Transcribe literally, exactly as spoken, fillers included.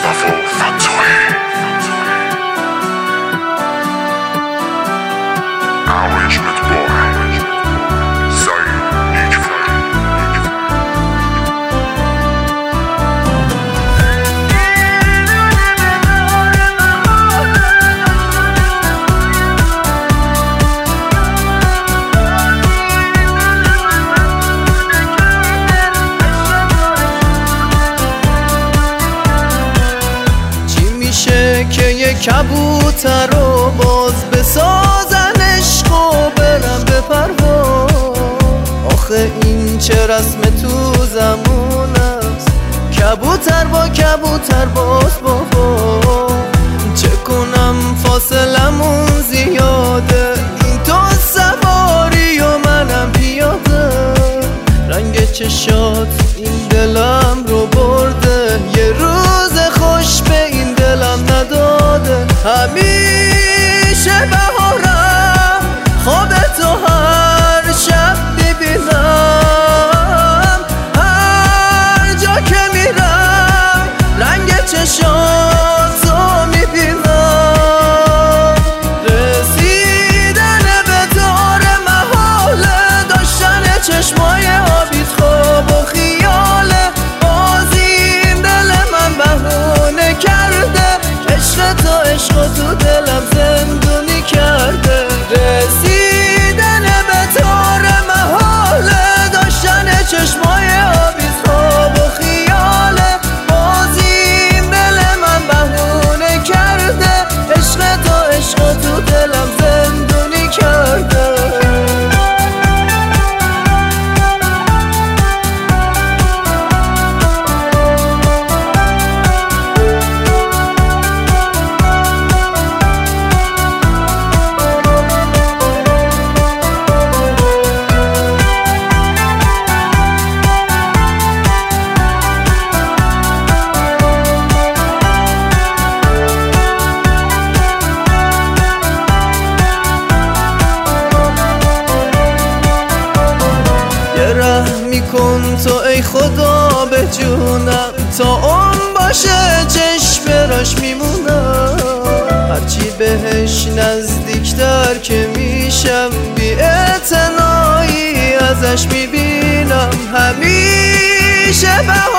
که یه کبوتر رو باز بسازن عشق و برم به پرواز. آخه این چه رسم تو زمون است، کبوتر با کبوتر باز بابا. چه کنم فاصلمون زیاده، این تو سواری و منم پیاده. رنگ چشات این دلم رو برده، یه روز خوش به این دلم نداده. همیشه بهارم خواب تو هر شب میبینم، هر جا که میرم رنگ چشاتو میبینم. رسیدن به دار محاله، داشتن چشمای آبیت خواب و خیاله. بازیم دل من بهونه کرده، عشق تو عشق تو دلم زندونی کرده. رسیدن به دار محاله، داشتن چشمای آبیت خواب و خیاله. بازیم دل من بهونه کرده، عشق تو عشق تو دلم زندونی کرده. کن تو ای خدا به جونم، تا اون باشه چشم راش میمونم. هرچی بهش نزدیکتر که میشم، بی اعتنایی ازش میبینم. همیشه